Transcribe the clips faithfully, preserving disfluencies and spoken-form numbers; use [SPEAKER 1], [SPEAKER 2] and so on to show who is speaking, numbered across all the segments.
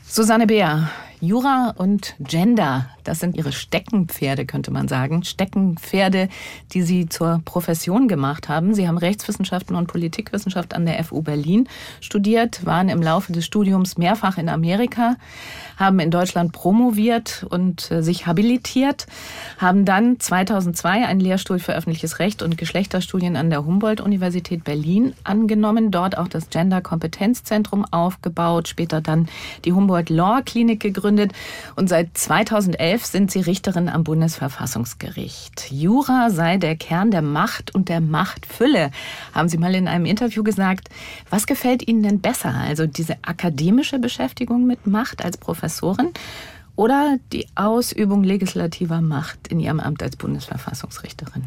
[SPEAKER 1] Susanne Beer, Jura und Gender, das sind Ihre Steckenpferde, könnte man sagen. Steckenpferde, die Sie zur Profession gemacht haben. Sie haben Rechtswissenschaften und Politikwissenschaft an der F U Berlin studiert, waren im Laufe des Studiums mehrfach in Amerika, haben in Deutschland promoviert und äh, sich habilitiert, haben dann zweitausendzwei einen Lehrstuhl für öffentliches Recht und Geschlechterstudien an der Humboldt-Universität Berlin angenommen, dort auch das Gender-Kompetenzzentrum aufgebaut, später dann die Humboldt-Law-Klinik gegründet und seit zweitausendelf sind Sie Richterin am Bundesverfassungsgericht. Jura sei der Kern der Macht und der Machtfülle, haben Sie mal in einem Interview gesagt. Was gefällt Ihnen denn besser? Also diese akademische Beschäftigung mit Macht als Professorin oder die Ausübung legislativer Macht in Ihrem Amt als Bundesverfassungsrichterin?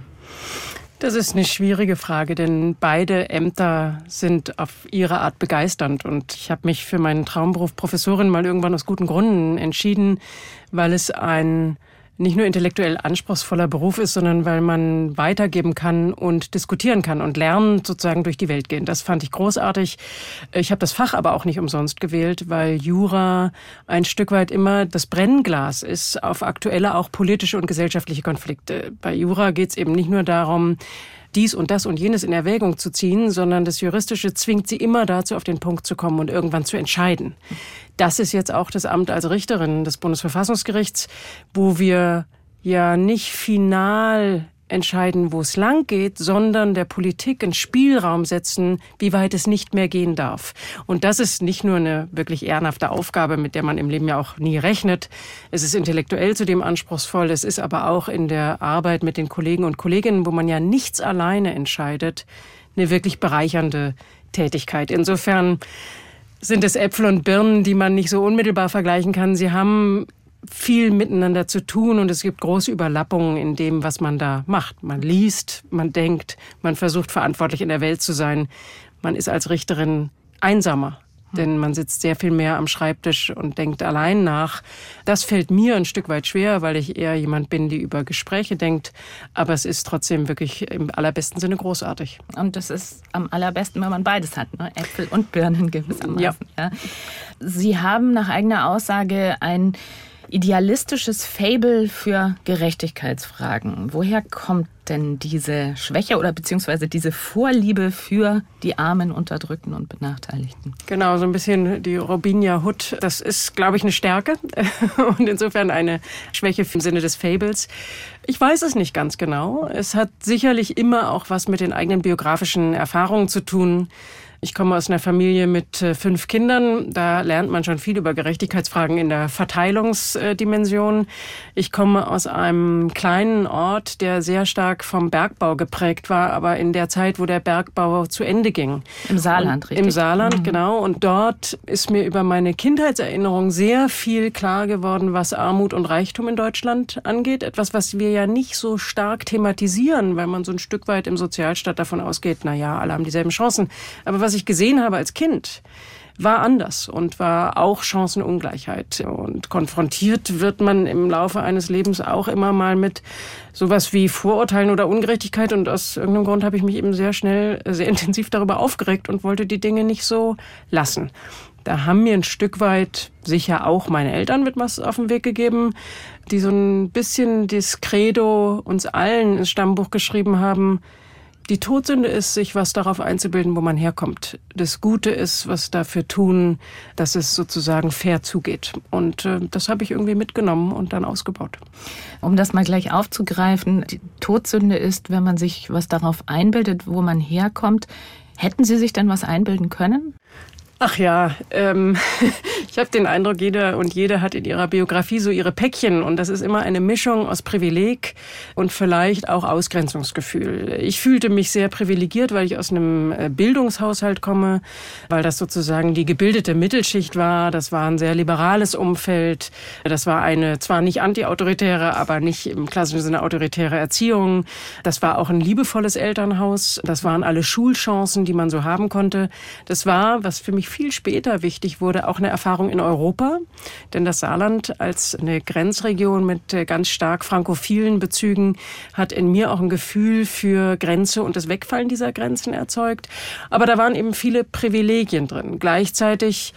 [SPEAKER 2] Das ist eine schwierige Frage, denn beide Ämter sind auf ihre Art begeisternd. Und ich habe mich für meinen Traumberuf Professorin mal irgendwann aus guten Gründen entschieden, weil es ein nicht nur intellektuell anspruchsvoller Beruf ist, sondern weil man weitergeben kann und diskutieren kann und lernen sozusagen durch die Welt gehen. Das fand ich großartig. Ich habe das Fach aber auch nicht umsonst gewählt, weil Jura ein Stück weit immer das Brennglas ist auf aktuelle, auch politische und gesellschaftliche Konflikte. Bei Jura geht es eben nicht nur darum, dies und das und jenes in Erwägung zu ziehen, sondern das Juristische zwingt sie immer dazu, auf den Punkt zu kommen und irgendwann zu entscheiden. Das ist jetzt auch das Amt als Richterin des Bundesverfassungsgerichts, wo wir ja nicht final entscheiden, wo es lang geht, sondern der Politik einen Spielraum setzen, wie weit es nicht mehr gehen darf. Und das ist nicht nur eine wirklich ehrenhafte Aufgabe, mit der man im Leben ja auch nie rechnet. Es ist intellektuell zudem anspruchsvoll. Es ist aber auch in der Arbeit mit den Kollegen und Kolleginnen, wo man ja nichts alleine entscheidet, eine wirklich bereichernde Tätigkeit. Insofern sind es Äpfel und Birnen, die man nicht so unmittelbar vergleichen kann. Sie haben viel miteinander zu tun und es gibt große Überlappungen in dem, was man da macht. Man liest, man denkt, man versucht verantwortlich in der Welt zu sein. Man ist als Richterin einsamer, denn man sitzt sehr viel mehr am Schreibtisch und denkt allein nach. Das fällt mir ein Stück weit schwer, weil ich eher jemand bin, die über Gespräche denkt. Aber es ist trotzdem wirklich im allerbesten Sinne großartig.
[SPEAKER 1] Und das ist am allerbesten, wenn man beides hat, ne? Äpfel und Birnen gewissermaßen. Ja. Ja. Sie haben nach eigener Aussage ein idealistisches Faible für Gerechtigkeitsfragen. Woher kommt denn diese Schwäche oder beziehungsweise diese Vorliebe für die Armen, Unterdrückten und Benachteiligten?
[SPEAKER 2] Genau, so ein bisschen die Robinia Hood. Das ist, glaube ich, eine Stärke und insofern eine Schwäche im Sinne des Fables. Ich weiß es nicht ganz genau. Es hat sicherlich immer auch was mit den eigenen biografischen Erfahrungen zu tun. Ich komme aus einer Familie mit äh, fünf Kindern. Da lernt man schon viel über Gerechtigkeitsfragen in der Verteilungsdimension. Ich komme aus einem kleinen Ort, der sehr stark vom Bergbau geprägt war, aber in der Zeit, wo der Bergbau zu Ende ging.
[SPEAKER 1] Im Saarland,
[SPEAKER 2] und
[SPEAKER 1] richtig?
[SPEAKER 2] Im Saarland,
[SPEAKER 1] mhm.
[SPEAKER 2] genau. Und dort ist mir über meine Kindheitserinnerung sehr viel klar geworden, was Armut und Reichtum in Deutschland angeht. Etwas, was wir ja nicht so stark thematisieren, weil man so ein Stück weit im Sozialstaat davon ausgeht, na ja, alle haben dieselben Chancen. Aber was Was ich gesehen habe als Kind, war anders und war auch Chancenungleichheit. Und konfrontiert wird man im Laufe eines Lebens auch immer mal mit sowas wie Vorurteilen oder Ungerechtigkeit. Und aus irgendeinem Grund habe ich mich eben sehr schnell, sehr intensiv darüber aufgeregt und wollte die Dinge nicht so lassen. Da haben mir ein Stück weit sicher auch meine Eltern mit was auf den Weg gegeben, die so ein bisschen das Credo uns allen ins Stammbuch geschrieben haben. Die Todsünde ist, sich was darauf einzubilden, wo man herkommt. Das Gute ist, was dafür tun, dass es sozusagen fair zugeht. Und äh, das habe ich irgendwie mitgenommen und dann ausgebaut.
[SPEAKER 1] Um das mal gleich aufzugreifen, die Todsünde ist, wenn man sich was darauf einbildet, wo man herkommt. Hätten Sie sich denn was einbilden können?
[SPEAKER 2] Ach ja, ähm, ich habe den Eindruck, jeder und jede hat in ihrer Biografie so ihre Päckchen und das ist immer eine Mischung aus Privileg und vielleicht auch Ausgrenzungsgefühl. Ich fühlte mich sehr privilegiert, weil ich aus einem Bildungshaushalt komme, weil das sozusagen die gebildete Mittelschicht war. Das war ein sehr liberales Umfeld. Das war eine zwar nicht antiautoritäre, aber nicht im klassischen Sinne autoritäre Erziehung. Das war auch ein liebevolles Elternhaus. Das waren alle Schulchancen, die man so haben konnte. Das war, was für mich viel später wichtig wurde, auch eine Erfahrung in Europa. Denn das Saarland als eine Grenzregion mit ganz stark frankophilen Bezügen hat in mir auch ein Gefühl für Grenze und das Wegfallen dieser Grenzen erzeugt. Aber da waren eben viele Privilegien drin. Gleichzeitig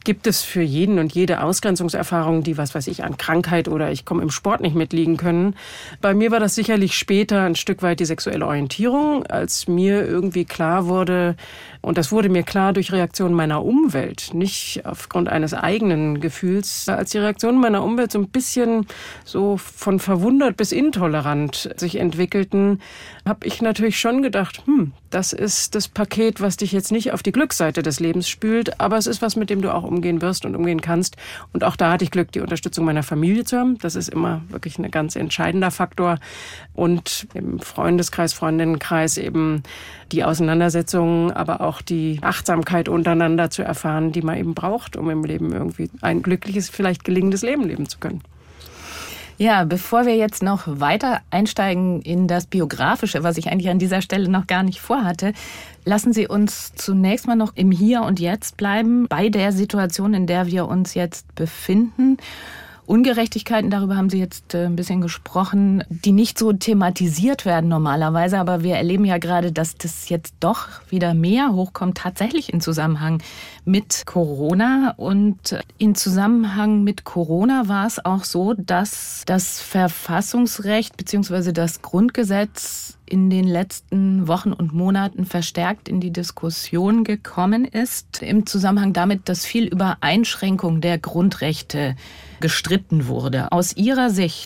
[SPEAKER 2] gibt es für jeden und jede Ausgrenzungserfahrung, die, was weiß ich, an Krankheit oder ich komme im Sport nicht mitliegen können. Bei mir war das sicherlich später ein Stück weit die sexuelle Orientierung, als mir irgendwie klar wurde, und das wurde mir klar durch Reaktionen meiner Umwelt, nicht aufgrund eines eigenen Gefühls, als die Reaktionen meiner Umwelt so ein bisschen so von verwundert bis intolerant sich entwickelten, habe ich natürlich schon gedacht, hm, das ist das Paket, was dich jetzt nicht auf die Glücksseite des Lebens spült, aber es ist was, mit dem du auch umgehen wirst und umgehen kannst. Und auch da hatte ich Glück, die Unterstützung meiner Familie zu haben. Das ist immer wirklich ein ganz entscheidender Faktor. Und im Freundeskreis, Freundinnenkreis eben die Auseinandersetzung, aber auch die Achtsamkeit untereinander zu erfahren, die man eben braucht, um im Leben irgendwie ein glückliches, vielleicht gelingendes Leben leben zu können.
[SPEAKER 1] Ja, bevor wir jetzt noch weiter einsteigen in das Biografische, was ich eigentlich an dieser Stelle noch gar nicht vorhatte, lassen Sie uns zunächst mal noch im Hier und Jetzt bleiben, bei der Situation, in der wir uns jetzt befinden. Ungerechtigkeiten, darüber haben Sie jetzt ein bisschen gesprochen, die nicht so thematisiert werden normalerweise, aber wir erleben ja gerade, dass das jetzt doch wieder mehr hochkommt, tatsächlich in Zusammenhang mit Corona. Und in Zusammenhang mit Corona war es auch so, dass das Verfassungsrecht bzw. das Grundgesetz in den letzten Wochen und Monaten verstärkt in die Diskussion gekommen ist, im Zusammenhang damit, dass viel über Einschränkung der Grundrechte gestritten wurde. Aus Ihrer Sicht,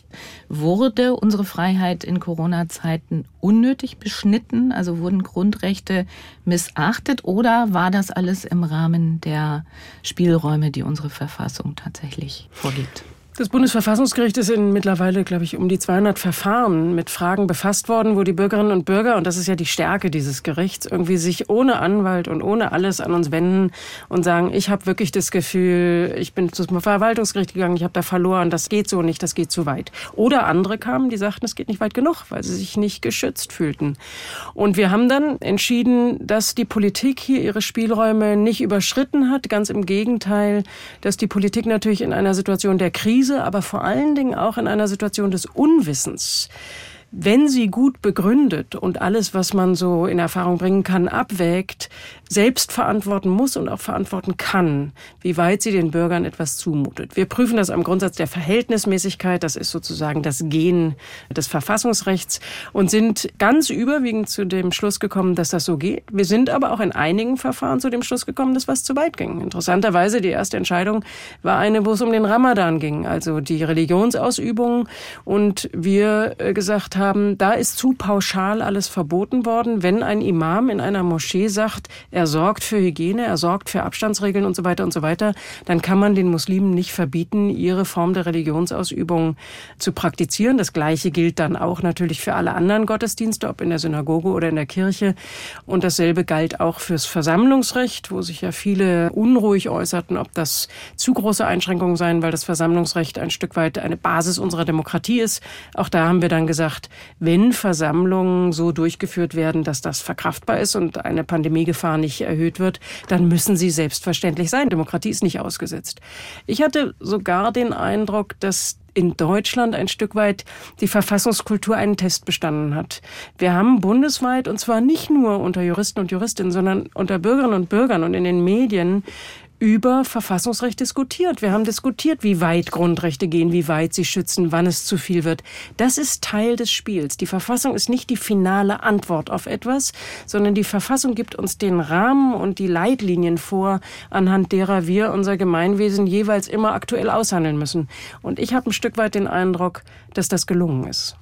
[SPEAKER 1] wurde unsere Freiheit in Corona-Zeiten unnötig beschnitten? Also wurden Grundrechte missachtet oder war das alles im Rahmen der Spielräume, die unsere Verfassung tatsächlich vorgibt?
[SPEAKER 2] Das Bundesverfassungsgericht ist in mittlerweile, glaube ich, um die zweihundert Verfahren mit Fragen befasst worden, wo die Bürgerinnen und Bürger, und das ist ja die Stärke dieses Gerichts, irgendwie sich ohne Anwalt und ohne alles an uns wenden und sagen, ich habe wirklich das Gefühl, ich bin zum Verwaltungsgericht gegangen, ich habe da verloren, das geht so nicht, das geht zu weit. Oder andere kamen, die sagten, es geht nicht weit genug, weil sie sich nicht geschützt fühlten. Und wir haben dann entschieden, dass die Politik hier ihre Spielräume nicht überschritten hat, ganz im Gegenteil, dass die Politik natürlich in einer Situation der Krise, aber vor allen Dingen auch in einer Situation des Unwissens, wenn sie gut begründet und alles, was man so in Erfahrung bringen kann, abwägt, selbst verantworten muss und auch verantworten kann, wie weit sie den Bürgern etwas zumutet. Wir prüfen das am Grundsatz der Verhältnismäßigkeit, das ist sozusagen das Gen des Verfassungsrechts, und sind ganz überwiegend zu dem Schluss gekommen, dass das so geht. Wir sind aber auch in einigen Verfahren zu dem Schluss gekommen, dass was zu weit ging. Interessanterweise, die erste Entscheidung war eine, wo es um den Ramadan ging, also die Religionsausübung, und wir gesagt haben, da ist zu pauschal alles verboten worden. Wenn ein Imam in einer Moschee sagt, er sorgt für Hygiene, er sorgt für Abstandsregeln und so weiter und so weiter, dann kann man den Muslimen nicht verbieten, ihre Form der Religionsausübung zu praktizieren. Das Gleiche gilt dann auch natürlich für alle anderen Gottesdienste, ob in der Synagoge oder in der Kirche. Und dasselbe galt auch fürs Versammlungsrecht, wo sich ja viele unruhig äußerten, ob das zu große Einschränkungen seien, weil das Versammlungsrecht ein Stück weit eine Basis unserer Demokratie ist. Auch da haben wir dann gesagt, wenn Versammlungen so durchgeführt werden, dass das verkraftbar ist und eine Pandemiegefahr nicht erhöht wird, dann müssen sie selbstverständlich sein. Demokratie ist nicht ausgesetzt. Ich hatte sogar den Eindruck, dass in Deutschland ein Stück weit die Verfassungskultur einen Test bestanden hat. Wir haben bundesweit, und zwar nicht nur unter Juristen und Juristinnen, sondern unter Bürgerinnen und Bürgern und in den Medien, über Verfassungsrecht diskutiert. Wir haben diskutiert, wie weit Grundrechte gehen, wie weit sie schützen, wann es zu viel wird. Das ist Teil des Spiels. Die Verfassung ist nicht die finale Antwort auf etwas, sondern die Verfassung gibt uns den Rahmen und die Leitlinien vor, anhand derer wir unser Gemeinwesen jeweils immer aktuell aushandeln müssen. Und ich habe ein Stück weit den Eindruck, dass das gelungen ist.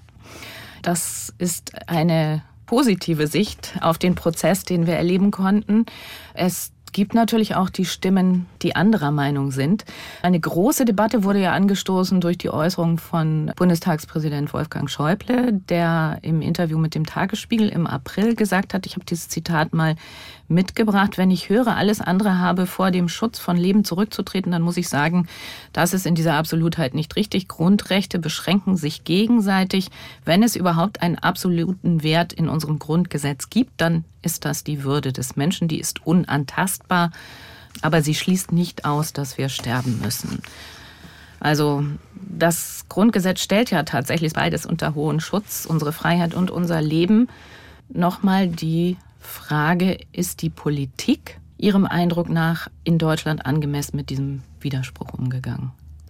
[SPEAKER 1] Das ist eine positive Sicht auf den Prozess, den wir erleben konnten. Es gibt natürlich auch die Stimmen, die anderer Meinung sind. Eine große Debatte wurde ja angestoßen durch die Äußerung von Bundestagspräsident Wolfgang Schäuble, der im Interview mit dem Tagesspiegel im April gesagt hat, ich habe dieses Zitat mal mitgebracht, wenn ich höre, alles andere habe vor dem Schutz von Leben zurückzutreten, dann muss ich sagen, das ist in dieser Absolutheit nicht richtig. Grundrechte beschränken sich gegenseitig. Wenn es überhaupt einen absoluten Wert in unserem Grundgesetz gibt, dann ist das die Würde des Menschen, die ist unantastbar, aber sie schließt nicht aus, dass wir sterben müssen. Also das Grundgesetz stellt ja tatsächlich beides unter hohen Schutz, unsere Freiheit und unser Leben. Nochmal die Frage, ist die Politik Ihrem Eindruck nach in Deutschland angemessen mit diesem Widerspruch umgegangen?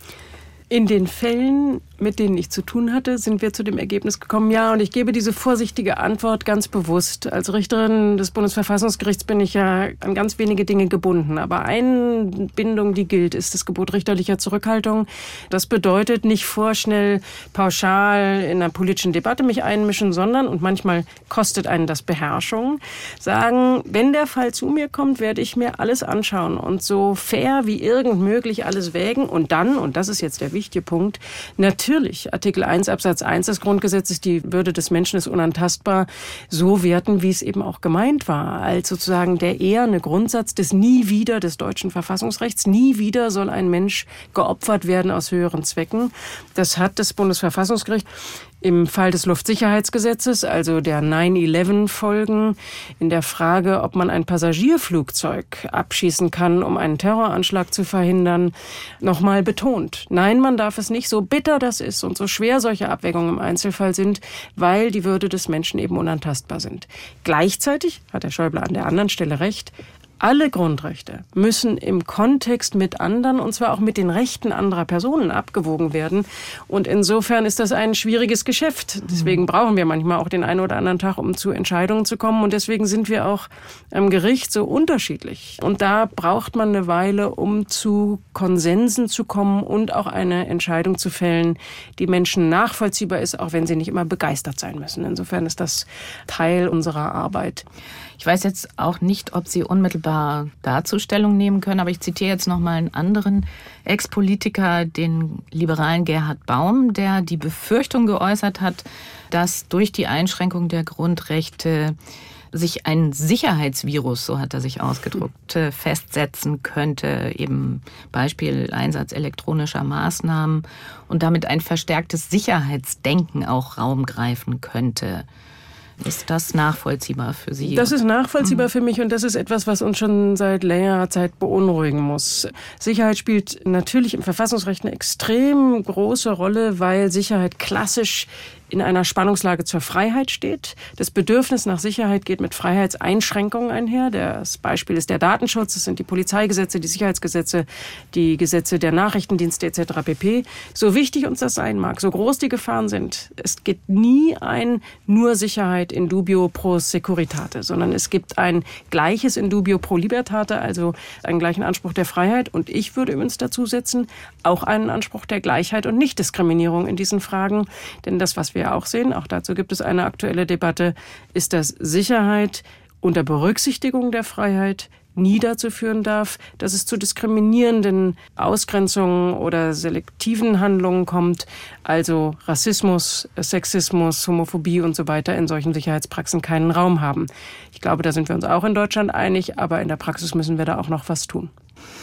[SPEAKER 2] In den Fällen, mit denen ich zu tun hatte, sind wir zu dem Ergebnis gekommen, ja, und ich gebe diese vorsichtige Antwort ganz bewusst. Als Richterin des Bundesverfassungsgerichts bin ich ja an ganz wenige Dinge gebunden. Aber eine Bindung, die gilt, ist das Gebot richterlicher Zurückhaltung. Das bedeutet nicht vorschnell, pauschal in einer politischen Debatte mich einmischen, sondern, und manchmal kostet einen das Beherrschung, sagen, wenn der Fall zu mir kommt, werde ich mir alles anschauen und so fair wie irgend möglich alles wägen und dann, und das ist jetzt der wichtige Punkt, natürlich Artikel eins Absatz eins des Grundgesetzes, die Würde des Menschen ist unantastbar, so werten, wie es eben auch gemeint war, als sozusagen der eherne Grundsatz des Nie wieder des deutschen Verfassungsrechts. Nie wieder soll ein Mensch geopfert werden aus höheren Zwecken. Das hat das Bundesverfassungsgericht im Fall des Luftsicherheitsgesetzes, also der nine eleven Folgen, in der Frage, ob man ein Passagierflugzeug abschießen kann, um einen Terroranschlag zu verhindern, nochmal betont. Nein, man darf es nicht, so bitter das ist und so schwer solche Abwägungen im Einzelfall sind, weil die Würde des Menschen eben unantastbar sind. Gleichzeitig hat Herr Schäuble an der anderen Stelle recht, alle Grundrechte müssen im Kontext mit anderen, und zwar auch mit den Rechten anderer Personen, abgewogen werden. Und insofern ist das ein schwieriges Geschäft. Deswegen brauchen wir manchmal auch den einen oder anderen Tag, um zu Entscheidungen zu kommen. Und deswegen sind wir auch am Gericht so unterschiedlich. Und da braucht man eine Weile, um zu Konsensen zu kommen und auch eine Entscheidung zu fällen, die Menschen nachvollziehbar ist, auch wenn sie nicht immer begeistert sein müssen. Insofern ist das Teil unserer Arbeit.
[SPEAKER 1] Ich weiß jetzt auch nicht, ob Sie unmittelbar dazu Stellung nehmen können, aber ich zitiere jetzt noch mal einen anderen Ex-Politiker, den liberalen Gerhard Baum, der die Befürchtung geäußert hat, dass durch die Einschränkung der Grundrechte sich ein Sicherheitsvirus, so hat er sich ausgedrückt, festsetzen könnte, eben Beispiel Einsatz elektronischer Maßnahmen und damit ein verstärktes Sicherheitsdenken auch Raum greifen könnte. Ist das nachvollziehbar für Sie?
[SPEAKER 2] Das ist nachvollziehbar mhm. für mich und das ist etwas, was uns schon seit längerer Zeit beunruhigen muss. Sicherheit spielt natürlich im Verfassungsrecht eine extrem große Rolle, weil Sicherheit klassisch in einer Spannungslage zur Freiheit steht. Das Bedürfnis nach Sicherheit geht mit Freiheitseinschränkungen einher. Das Beispiel ist der Datenschutz, das sind die Polizeigesetze, die Sicherheitsgesetze, die Gesetze der Nachrichtendienste et cetera pp. So wichtig uns das sein mag, so groß die Gefahren sind, es gibt nie ein nur Sicherheit in dubio pro securitate, sondern es gibt ein gleiches in dubio pro libertate, also einen gleichen Anspruch der Freiheit. Und ich würde übrigens dazu setzen, auch einen Anspruch der Gleichheit und Nichtdiskriminierung in diesen Fragen. Denn das, was wir auch sehen, auch dazu gibt es eine aktuelle Debatte, ist, dass Sicherheit unter Berücksichtigung der Freiheit nie dazu führen darf, dass es zu diskriminierenden Ausgrenzungen oder selektiven Handlungen kommt, also Rassismus, Sexismus, Homophobie und so weiter in solchen Sicherheitspraxen keinen Raum haben. Ich glaube, da sind wir uns auch in Deutschland einig, aber in der Praxis müssen wir da auch noch was tun.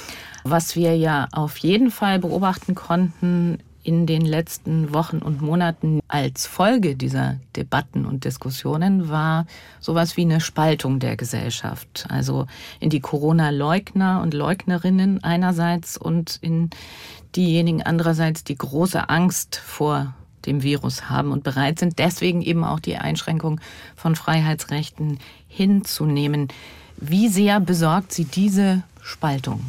[SPEAKER 1] Was wir ja auf jeden Fall beobachten konnten in den letzten Wochen und Monaten als Folge dieser Debatten und Diskussionen war sowas wie eine Spaltung der Gesellschaft. Also in die Corona-Leugner und Leugnerinnen einerseits und in diejenigen andererseits, die große Angst vor dem Virus haben und bereit sind, deswegen eben auch die Einschränkung von Freiheitsrechten hinzunehmen. Wie sehr besorgt Sie diese Spaltung?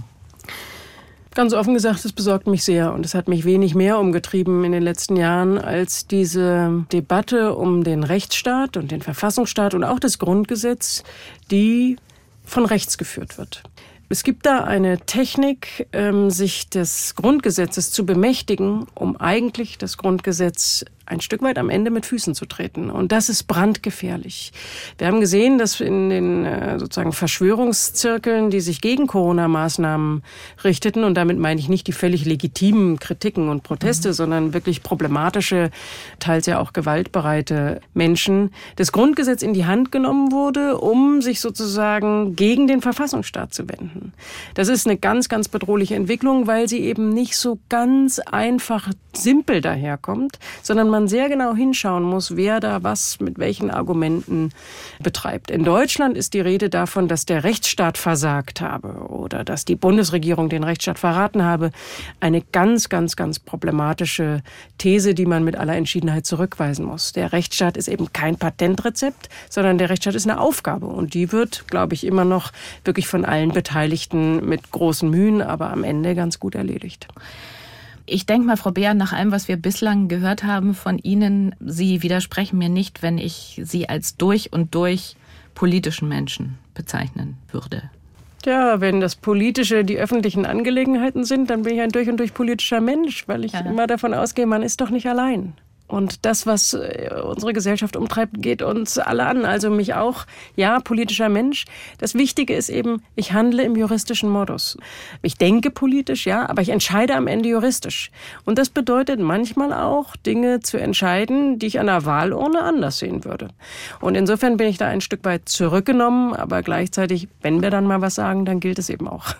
[SPEAKER 2] Ganz offen gesagt, es besorgt mich sehr und es hat mich wenig mehr umgetrieben in den letzten Jahren als diese Debatte um den Rechtsstaat und den Verfassungsstaat und auch das Grundgesetz, die von rechts geführt wird. Es gibt da eine Technik, sich des Grundgesetzes zu bemächtigen, um eigentlich das Grundgesetz ein Stück weit am Ende mit Füßen zu treten. Und das ist brandgefährlich. Wir haben gesehen, dass in den sozusagen Verschwörungszirkeln, die sich gegen Corona-Maßnahmen richteten, und damit meine ich nicht die völlig legitimen Kritiken und Proteste, mhm. sondern wirklich problematische, teils ja auch gewaltbereite Menschen, das Grundgesetz in die Hand genommen wurde, um sich sozusagen gegen den Verfassungsstaat zu wenden. Das ist eine ganz, ganz bedrohliche Entwicklung, weil sie eben nicht so ganz einfach simpel daherkommt, sondern man sehr genau hinschauen muss, wer da was mit welchen Argumenten betreibt. In Deutschland ist die Rede davon, dass der Rechtsstaat versagt habe oder dass die Bundesregierung den Rechtsstaat verraten habe. Eine ganz, ganz, ganz problematische These, die man mit aller Entschiedenheit zurückweisen muss. Der Rechtsstaat ist eben kein Patentrezept, sondern der Rechtsstaat ist eine Aufgabe. Und die wird, glaube ich, immer noch wirklich von allen Beteiligten mit großen Mühen, aber am Ende ganz gut erledigt.
[SPEAKER 1] Ich denke mal, Frau Beer, nach allem, was wir bislang gehört haben von Ihnen, Sie widersprechen mir nicht, wenn ich Sie als durch und durch politischen Menschen bezeichnen würde.
[SPEAKER 2] Ja, wenn das Politische die öffentlichen Angelegenheiten sind, dann bin ich ein durch und durch politischer Mensch, weil ich ja. immer davon ausgehe, man ist doch nicht allein. Und das, was unsere Gesellschaft umtreibt, geht uns alle an, also mich auch. Ja, politischer Mensch. Das Wichtige ist eben, ich handle im juristischen Modus. Ich denke politisch, ja, aber ich entscheide am Ende juristisch. Und das bedeutet manchmal auch, Dinge zu entscheiden, die ich an der Wahlurne anders sehen würde. Und insofern bin ich da ein Stück weit zurückgenommen, aber gleichzeitig, wenn wir dann mal was sagen, dann gilt es eben auch.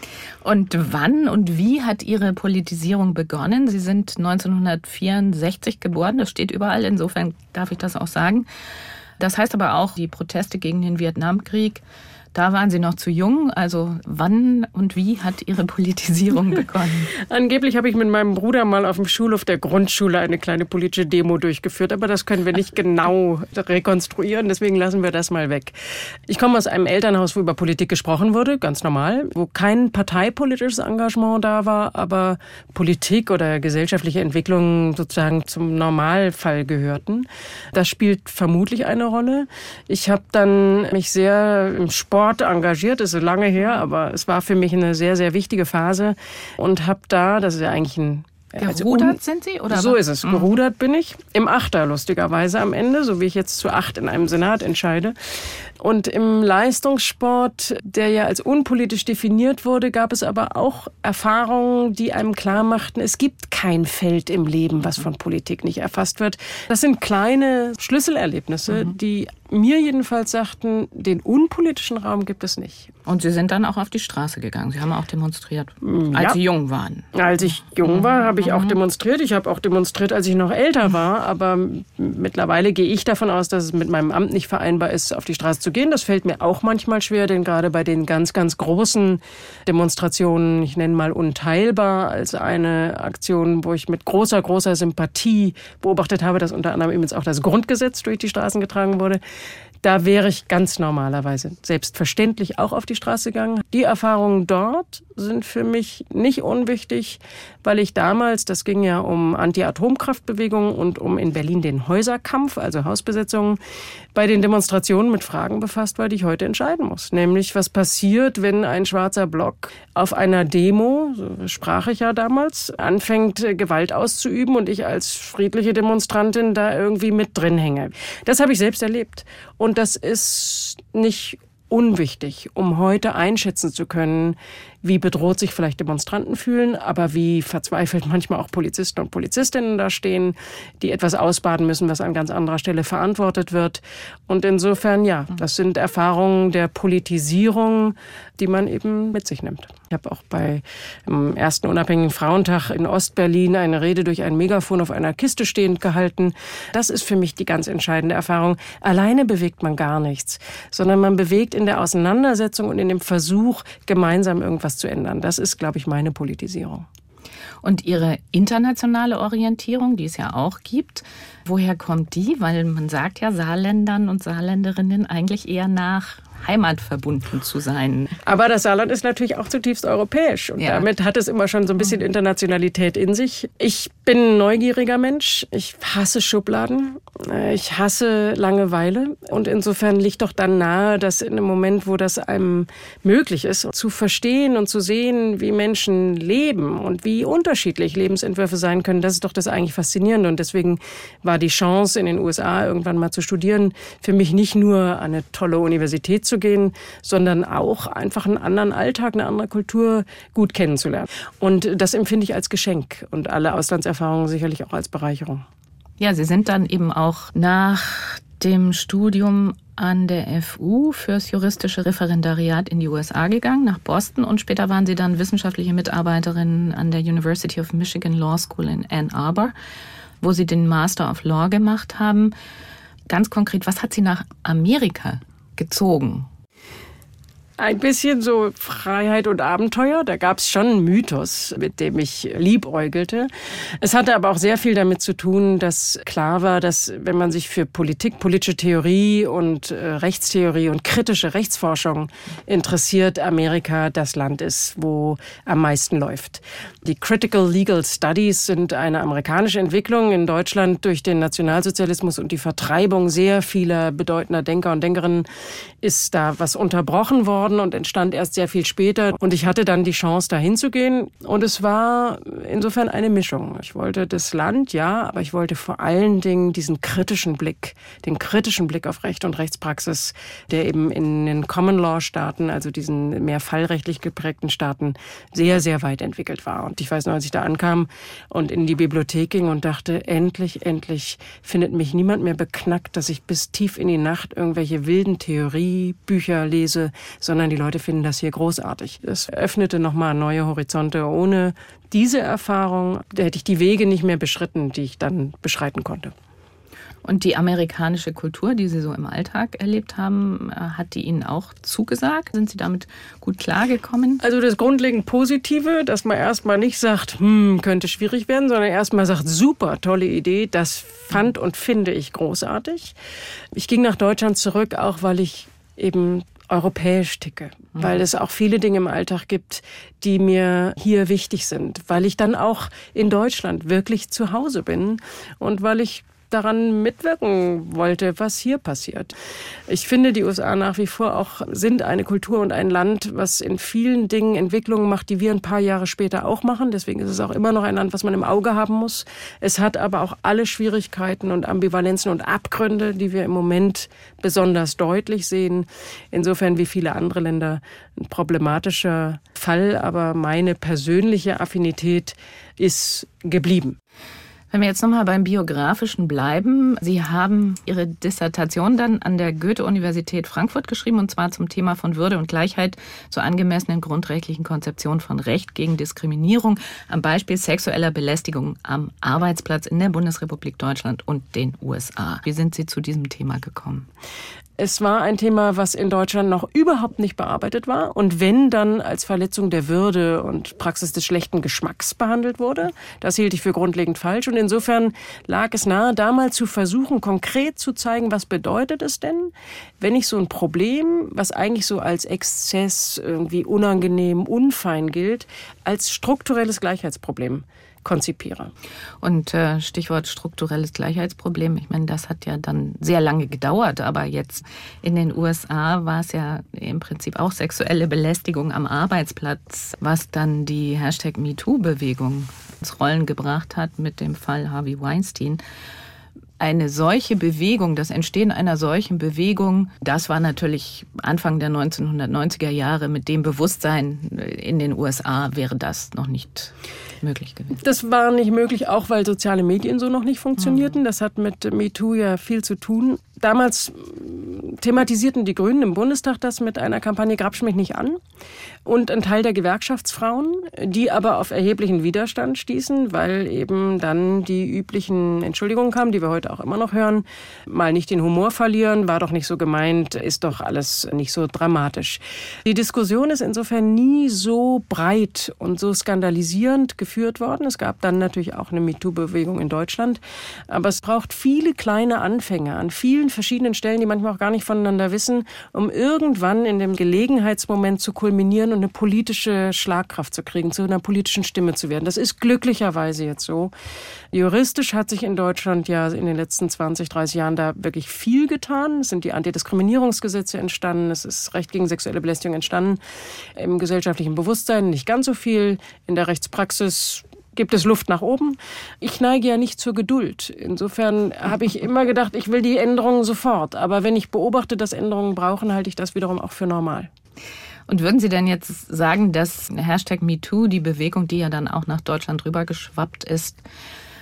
[SPEAKER 1] Und wann und wie hat Ihre Politisierung begonnen? Sie sind neunzehnhundertvierundsechzig geboren, das steht überall, insofern darf ich das auch sagen. Das heißt aber auch, die Proteste gegen den Vietnamkrieg, da waren Sie noch zu jung. Also wann und wie hat Ihre Politisierung begonnen?
[SPEAKER 2] Angeblich habe ich mit meinem Bruder mal auf dem Schulhof der Grundschule eine kleine politische Demo durchgeführt. Aber das können wir nicht genau rekonstruieren. Deswegen lassen wir das mal weg. Ich komme aus einem Elternhaus, wo über Politik gesprochen wurde, ganz normal. Wo kein parteipolitisches Engagement da war, aber Politik oder gesellschaftliche Entwicklungen sozusagen zum Normalfall gehörten. Das spielt vermutlich eine Rolle. Ich habe dann mich sehr im Sport engagiert, ist so lange her, aber es war für mich eine sehr, sehr wichtige Phase und habe da, das ist ja eigentlich ein
[SPEAKER 1] Gerudert also, sind Sie? Oder
[SPEAKER 2] so was? Ist es. Mhm. Gerudert bin ich. Im Achter lustigerweise am Ende, so wie ich jetzt zu acht in einem Senat entscheide. Und im Leistungssport, der ja als unpolitisch definiert wurde, gab es aber auch Erfahrungen, die einem klar machten, es gibt kein Feld im Leben, was von Politik nicht erfasst wird. Das sind kleine Schlüsselerlebnisse, mhm. die mir jedenfalls sagten, den unpolitischen Raum gibt es nicht.
[SPEAKER 1] Und Sie sind dann auch auf die Straße gegangen. Sie haben auch demonstriert, als
[SPEAKER 2] ja.
[SPEAKER 1] Sie jung waren.
[SPEAKER 2] Als ich jung war, habe ich auch demonstriert. Ich habe auch demonstriert, als ich noch älter war. Aber mittlerweile gehe ich davon aus, dass es mit meinem Amt nicht vereinbar ist, auf die Straße zu gehen. Das fällt mir auch manchmal schwer, denn gerade bei den ganz, ganz großen Demonstrationen, ich nenne mal Unteilbar als eine Aktion, wo ich mit großer, großer Sympathie beobachtet habe, dass unter anderem eben jetzt auch das Grundgesetz durch die Straßen getragen wurde. Da wäre ich ganz normalerweise selbstverständlich auch auf die Straße gegangen. Die Erfahrungen dort sind für mich nicht unwichtig, weil ich damals, das ging ja um Anti-Atomkraftbewegungen und um in Berlin den Häuserkampf, also Hausbesetzungen, bei den Demonstrationen mit Fragen befasst war, die ich heute entscheiden muss. Nämlich, was passiert, wenn ein schwarzer Block auf einer Demo, so sprach ich ja damals, anfängt, Gewalt auszuüben und ich als friedliche Demonstrantin da irgendwie mit drin hänge. Das habe ich selbst erlebt. Und das ist nicht unwichtig, um heute einschätzen zu können, wie bedroht sich vielleicht Demonstranten fühlen, aber wie verzweifelt manchmal auch Polizisten und Polizistinnen da stehen, die etwas ausbaden müssen, was an ganz anderer Stelle verantwortet wird. Und insofern, ja, das sind Erfahrungen der Politisierung, die man eben mit sich nimmt. Ich habe auch bei dem ersten Unabhängigen Frauentag in Ostberlin eine Rede durch ein Megafon auf einer Kiste stehend gehalten. Das ist für mich die ganz entscheidende Erfahrung. Alleine bewegt man gar nichts, sondern man bewegt in der Auseinandersetzung und in dem Versuch, gemeinsam irgendwas zu ändern. Das ist, glaube ich, meine Politisierung.
[SPEAKER 1] Und Ihre internationale Orientierung, die es ja auch gibt, woher kommt die? Weil man sagt ja Saarländern und Saarländerinnen eigentlich eher nach heimatverbunden zu sein.
[SPEAKER 2] Aber das Saarland ist natürlich auch zutiefst europäisch und ja. damit hat es immer schon so ein bisschen Internationalität in sich. Ich bin ein neugieriger Mensch. Ich hasse Schubladen. Ich hasse Langeweile und insofern liegt doch dann nahe, dass in einem Moment, wo das einem möglich ist, zu verstehen und zu sehen, wie Menschen leben und wie unterschiedlich Lebensentwürfe sein können, das ist doch das eigentlich Faszinierende. Und deswegen war die Chance, in den U S A irgendwann mal zu studieren, für mich nicht nur an eine tolle Universität zu gehen, sondern auch einfach einen anderen Alltag, eine andere Kultur gut kennenzulernen. Und das empfinde ich als Geschenk und alle Auslandserfahrungen sicherlich auch als Bereicherung.
[SPEAKER 1] Ja, Sie sind dann eben auch nach dem Studium an der F U fürs juristische Referendariat in die U S A gegangen, nach Boston. Und später waren Sie dann wissenschaftliche Mitarbeiterin an der University of Michigan Law School in Ann Arbor, wo Sie den Master of Law gemacht haben. Ganz konkret, was hat Sie nach Amerika gezogen?
[SPEAKER 2] Ein bisschen so Freiheit und Abenteuer. Da gab es schon einen Mythos, mit dem ich liebäugelte. Es hatte aber auch sehr viel damit zu tun, dass klar war, dass wenn man sich für Politik, politische Theorie und äh, Rechtstheorie und kritische Rechtsforschung interessiert, Amerika das Land ist, wo am meisten läuft. Die Critical Legal Studies sind eine amerikanische Entwicklung in Deutschland durch den Nationalsozialismus und die Vertreibung sehr vieler bedeutender Denker und Denkerinnen ist da was unterbrochen worden und entstand erst sehr viel später. Und ich hatte dann die Chance, da hinzugehen. Und es war insofern eine Mischung. Ich wollte das Land, ja, aber ich wollte vor allen Dingen diesen kritischen Blick, den kritischen Blick auf Recht und Rechtspraxis, der eben in den Common-Law-Staaten, also diesen mehr fallrechtlich geprägten Staaten, sehr, sehr weit entwickelt war. Und ich weiß noch, als ich da ankam und in die Bibliothek ging und dachte, endlich, endlich findet mich niemand mehr beknackt, dass ich bis tief in die Nacht irgendwelche wilden Theoriebücher lese, sondern die Leute finden das hier großartig. Das öffnete nochmal neue Horizonte. Ohne diese Erfahrung hätte ich die Wege nicht mehr beschritten, die ich dann beschreiten konnte.
[SPEAKER 1] Und die amerikanische Kultur, die Sie so im Alltag erlebt haben, hat die Ihnen auch zugesagt? Sind Sie damit gut klargekommen?
[SPEAKER 2] Also das grundlegend Positive, dass man erstmal nicht sagt, hm, könnte schwierig werden, sondern erstmal sagt, super, tolle Idee, das fand und finde ich großartig. Ich ging nach Deutschland zurück, auch weil ich eben europäisch ticke, mhm. weil es auch viele Dinge im Alltag gibt, die mir hier wichtig sind, weil ich dann auch in Deutschland wirklich zu Hause bin und weil ich daran mitwirken wollte, was hier passiert. Ich finde, die U S A nach wie vor auch sind eine Kultur und ein Land, was in vielen Dingen Entwicklungen macht, die wir ein paar Jahre später auch machen. Deswegen ist es auch immer noch ein Land, was man im Auge haben muss. Es hat aber auch alle Schwierigkeiten und Ambivalenzen und Abgründe, die wir im Moment besonders deutlich sehen. Insofern wie viele andere Länder ein problematischer Fall, aber meine persönliche Affinität ist geblieben.
[SPEAKER 1] Wenn wir jetzt nochmal beim Biografischen bleiben. Sie haben Ihre Dissertation dann an der Goethe-Universität Frankfurt geschrieben, und zwar zum Thema von Würde und Gleichheit zur angemessenen grundrechtlichen Konzeption von Recht gegen Diskriminierung am Beispiel sexueller Belästigung am Arbeitsplatz in der Bundesrepublik Deutschland und den U S A. Wie sind Sie zu diesem Thema gekommen?
[SPEAKER 2] Es war ein Thema, was in Deutschland noch überhaupt nicht bearbeitet war und wenn, dann als Verletzung der Würde und Praxis des schlechten Geschmacks behandelt wurde. Das hielt ich für grundlegend falsch und insofern lag es nahe, da mal zu versuchen, konkret zu zeigen, was bedeutet es denn, wenn ich so ein Problem, was eigentlich so als Exzess, irgendwie unangenehm, unfein gilt, als strukturelles Gleichheitsproblem konzipiere.
[SPEAKER 1] Und äh, Stichwort strukturelles Gleichheitsproblem, ich meine, das hat ja dann sehr lange gedauert, aber jetzt in den U S A war es ja im Prinzip auch sexuelle Belästigung am Arbeitsplatz, was dann die Hashtag MeToo-Bewegung ins Rollen gebracht hat mit dem Fall Harvey Weinstein. Eine solche Bewegung, das Entstehen einer solchen Bewegung, das war natürlich Anfang der neunzehnhundertneunziger Jahre. Mit dem Bewusstsein in den U S A wäre das noch nicht möglich gewesen.
[SPEAKER 2] Das war nicht möglich, auch weil soziale Medien so noch nicht funktionierten. Das hat mit MeToo ja viel zu tun. Damals thematisierten die Grünen im Bundestag das mit einer Kampagne Grapsch mich nicht an. Und ein Teil der Gewerkschaftsfrauen, die aber auf erheblichen Widerstand stießen, weil eben dann die üblichen Entschuldigungen kamen, die wir heute auch immer noch hören. Mal nicht den Humor verlieren, war doch nicht so gemeint, ist doch alles nicht so dramatisch. Die Diskussion ist insofern nie so breit und so skandalisierend geführt worden. Es gab dann natürlich auch eine MeToo-Bewegung in Deutschland. Aber es braucht viele kleine Anfänge an vielen verschiedenen Stellen, die manchmal auch gar nicht voneinander wissen, um irgendwann in dem Gelegenheitsmoment zu kulminieren und eine politische Schlagkraft zu kriegen, zu einer politischen Stimme zu werden. Das ist glücklicherweise jetzt so. Juristisch hat sich in Deutschland ja in den letzten zwanzig, dreißig Jahren da wirklich viel getan. Es sind die Antidiskriminierungsgesetze entstanden, es ist Recht gegen sexuelle Belästigung entstanden. Im gesellschaftlichen Bewusstsein nicht ganz so viel, in der Rechtspraxis gibt es Luft nach oben. Ich neige ja nicht zur Geduld. Insofern habe ich immer gedacht, ich will die Änderungen sofort. Aber wenn ich beobachte, dass Änderungen brauchen, halte ich das wiederum auch für normal.
[SPEAKER 1] Und würden Sie denn jetzt sagen, dass Hashtag MeToo, die Bewegung, die ja dann auch nach Deutschland rübergeschwappt ist,